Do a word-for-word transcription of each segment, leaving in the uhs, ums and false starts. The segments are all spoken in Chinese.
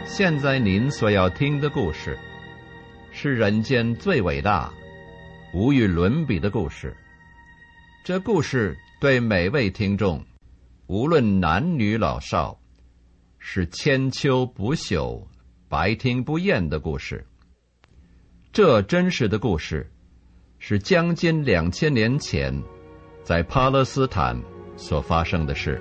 现在您所要听的故事，是人间最伟大、无与伦比的故事。这故事对每位听众，无论男女老少，是千秋不朽、百听不厌的故事。这真实的故事，是将近两千年前，在巴勒斯坦所发生的事。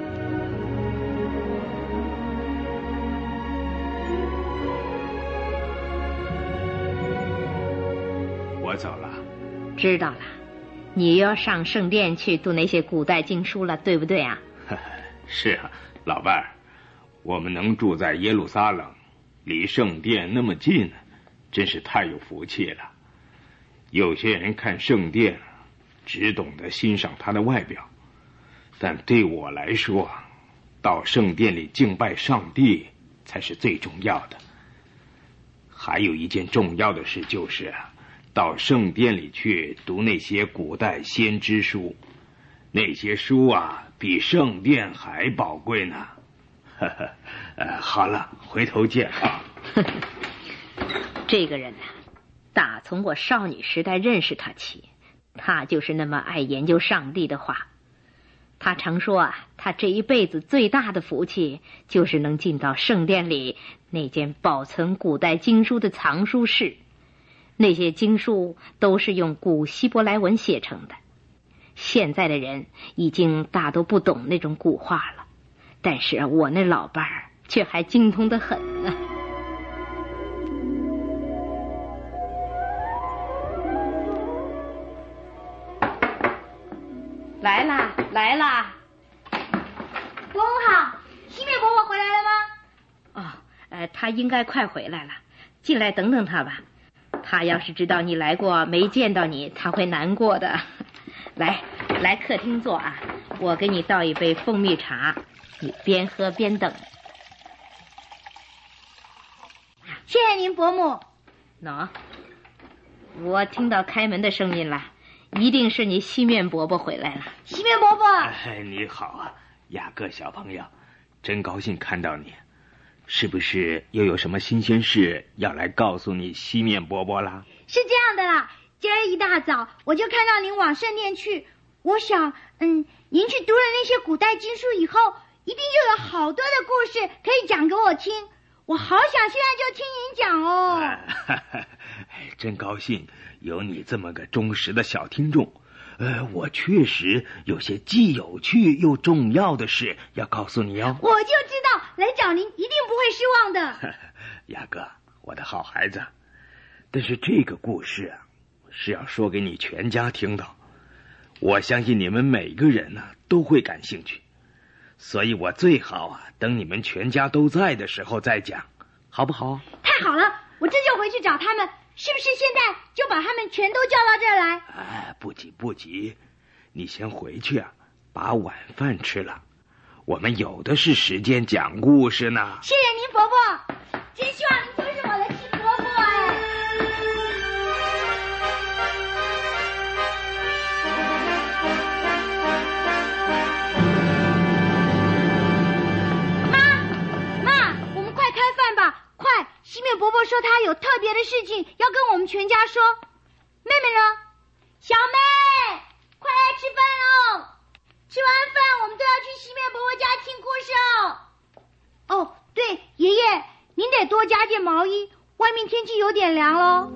我走了。 知道了，你又要上圣殿去读那些古代经书了，对不对啊？ 是啊，老伴儿，我们能住在耶路撒冷，离圣殿那么近，真是太有福气了。有些人看圣殿，只懂得欣赏它的外表，但对我来说，到圣殿里敬拜上帝才是最重要的。还有一件重要的事就是，到圣殿里去读那些古代先知书，那些书啊，比圣殿还宝贵呢。呵呵，呃，好了，回头见啊。 这个人呢、啊，打从我少女时代认识他起，他就是那么爱研究上帝的话。他常说啊，他这一辈子最大的福气就是能进到圣殿里那间保存古代经书的藏书室。那些经书都是用古希伯来文写成的，现在的人已经大都不懂那种古话了，但是我那老伴儿却还精通得很呢。来啦来啦， 伯母好，西面伯伯回来了吗？ 哦，呃，他应该快回来了，进来等等他吧。他要是知道你来过没见到你，他会难过的。来来客厅坐啊，我给你倒一杯蜂蜜茶，你边喝边等。 谢谢您伯母。 喏，我听到开门的声音了，一定是你西面伯伯回来了。 西面伯伯， 哎，你好啊，雅各小朋友，真高兴看到你。是不是又有什么新鲜事要来告诉你西面伯伯啦？ 是这样的啦，今儿一大早我就看到您往圣殿去，我想，嗯，您去读了那些古代经书以后，一定又有好多的故事可以讲给我听，我好想现在就听您讲哦。 哎，真高兴有你这么个忠实的小听众。呃，我确实有些既有趣又重要的事要告诉你哦。 我就知道来找您一定不会失望的。 雅各，我的好孩子，但是这个故事啊，是要说给你全家听的。我相信你们每个人呢、啊、都会感兴趣，所以我最好啊等你们全家都在的时候再讲，好不好？ 太好了，我这就回去找他们。是不是现在就把他们全都叫到这儿来？ 哎，不急不急，你先回去啊，把晚饭吃了。我们有的是时间讲故事呢。 谢谢您伯伯，真希望您就是我的亲伯伯哎。妈妈，我们快开饭吧，快！西面伯伯说他有特别的事情要跟我们全家说。妹妹呢？小妹，快来吃饭喽！吃完饭我们都要去西面伯伯家听故事哦。哦，对，爷爷，您得多加件毛衣，外面天气有点凉喽。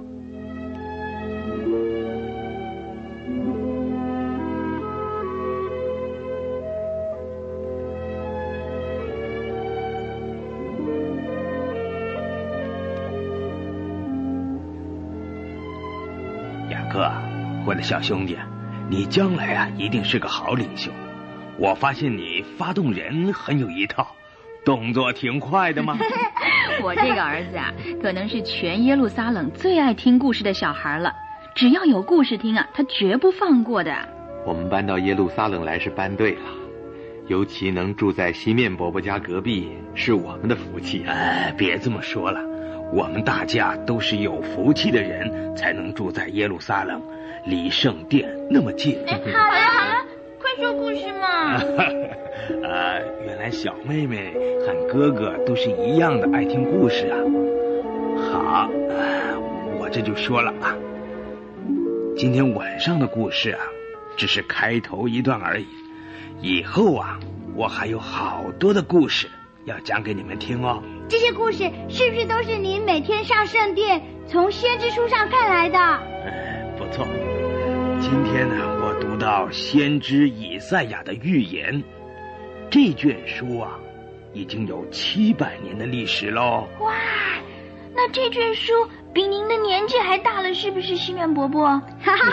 哥，我的小兄弟，你将来啊一定是个好领袖。我发现你发动人很有一套，动作挺快的嘛。 我这个儿子啊，可能是全耶路撒冷最爱听故事的小孩了。只要有故事听啊，他绝不放过的。 我们搬到耶路撒冷来是搬对了，尤其能住在西面伯伯家隔壁，是我们的福气。 哎，别这么说了。我们大家都是有福气的人，才能住在耶路撒冷，离圣殿那么近。 哎，好了好了，快说故事嘛。 呃，原来小妹妹和哥哥都是一样的爱听故事啊。好，我这就说了啊。今天晚上的故事啊，只是开头一段而已。以后啊，我还有好多的故事要讲给你们听哦。 这些故事是不是都是您每天上圣殿从先知书上看来的？ 哎，不错。今天呢，我读到先知以赛亚的预言，这卷书啊，已经有七百年的历史喽。 哇，那这卷书比您的年纪还大了，是不是，西面伯伯？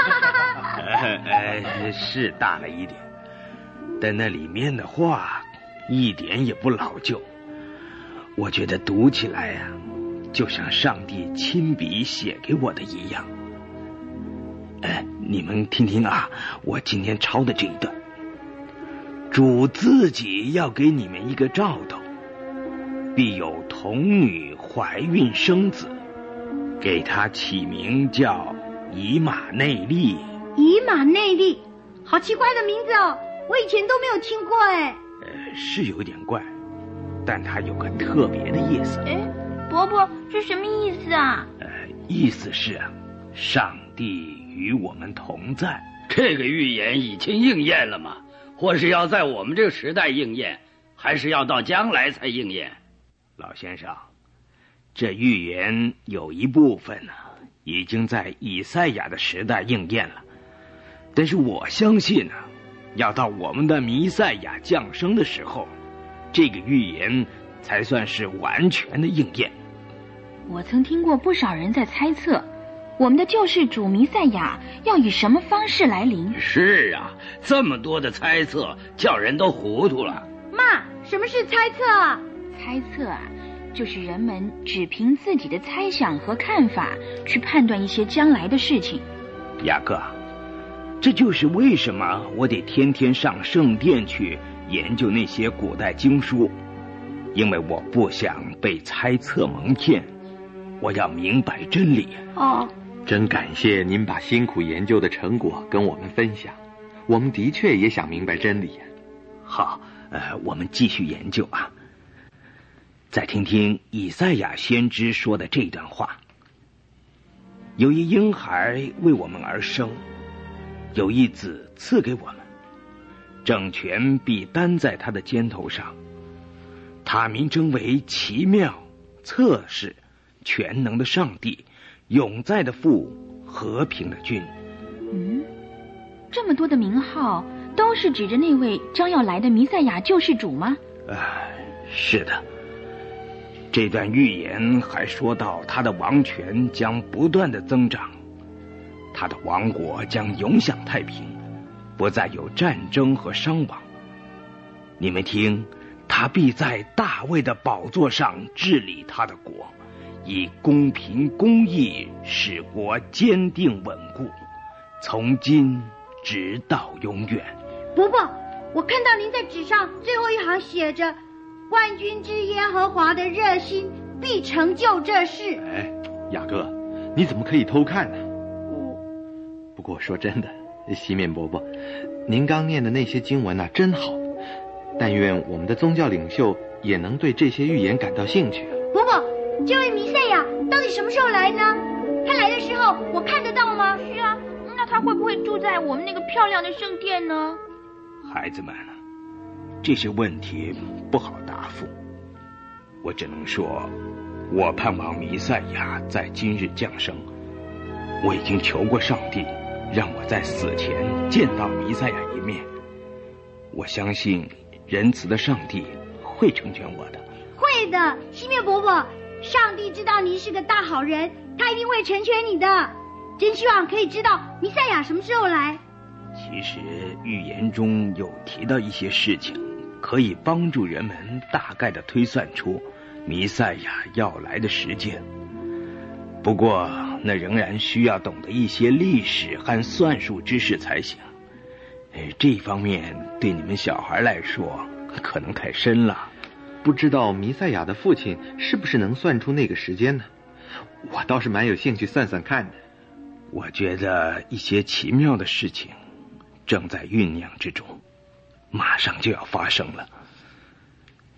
呃，是大了一点，但那里面的话一点也不老旧。我觉得读起来呀、啊，就像上帝亲笔写给我的一样。哎，你们听听啊，我今天抄的这一段。主自己要给你们一个兆头，必有童女怀孕生子，给他起名叫以马内利。 以马内利，好奇怪的名字哦，我以前都没有听过哎。 呃，是有点怪，但它有个特别的意思。 哎，伯伯，这什么意思啊？ 呃，意思是啊，上帝与我们同在。 这个预言已经应验了吗？或是要在我们这个时代应验，还是要到将来才应验？ 老先生，这预言有一部分呢、啊，已经在以赛亚的时代应验了，但是我相信呢、啊，要到我们的弥赛亚降生的时候，这个预言才算是完全的应验。 我曾听过不少人在猜测，我们的救世主弥赛亚要以什么方式来临？ 是啊，这么多的猜测，叫人都糊涂了。 妈，什么是猜测啊？ 猜测啊，就是人们只凭自己的猜想和看法去判断一些将来的事情。 雅各，这就是为什么我得天天上圣殿去研究那些古代经书，因为我不想被猜测蒙骗，我要明白真理。 哦， 真感谢您把辛苦研究的成果跟我们分享，我们的确也想明白真理。 好，呃，我们继续研究啊。再听听以赛亚先知说的这段话：有一婴孩为我们而生，有一子赐给我们，政权必担在他的肩头上，他名称为奇妙、策士、全能的上帝，永在的父，和平的君。 嗯，这么多的名号都是指着那位将要来的弥赛亚救世主吗？ 呃，是的。这段预言还说到他的王权将不断的增长，他的王国将永享太平，不再有战争和伤亡。你们听，他必在大卫的宝座上治理他的国，以公平公义使国坚定稳固，从今直到永远。 伯伯，我看到您在纸上最后一行写着，万军之耶和华的热心必成就这事。 哎，雅各，你怎么可以偷看呢？ 我不过说真的，西面伯伯，您刚念的那些经文啊，真好。但愿我们的宗教领袖也能对这些预言感到兴趣。 伯伯，这位弥赛亚到底什么时候来呢？他来的时候我看得到吗？ 是啊，那他会不会住在我们那个漂亮的圣殿呢？ 孩子们，这些问题不好答复，我只能说，我盼望弥赛亚在今日降生。我已经求过上帝，让我在死前见到弥赛亚一面。我相信仁慈的上帝会成全我的。 会的，西面伯伯，上帝知道您是个大好人，他一定会成全你的。真希望可以知道弥赛亚什么时候来。 其实预言中有提到一些事情，可以帮助人们大概的推算出弥赛亚要来的时间。不过那仍然需要懂得一些历史和算术知识才行。这方面对你们小孩来说可能太深了。 不知道弥赛亚的父亲是不是能算出那个时间呢？我倒是蛮有兴趣算算看的。 我觉得一些奇妙的事情正在酝酿之中，马上就要发生了。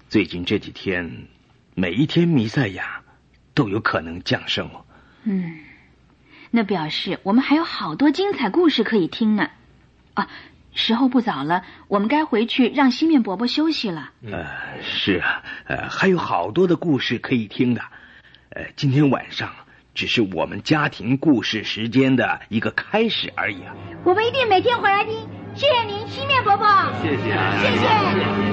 最近这几天，每一天弥赛亚都有可能降生哦。 嗯，那表示我们还有好多精彩故事可以听呢。啊，时候不早了，我们该回去让西面伯伯休息了。 呃，是啊，呃，还有好多的故事可以听的。呃，今天晚上只是我们家庭故事时间的一个开始而已啊。 我们一定每天回来听。谢谢您，西面伯伯。 谢谢啊， 谢谢。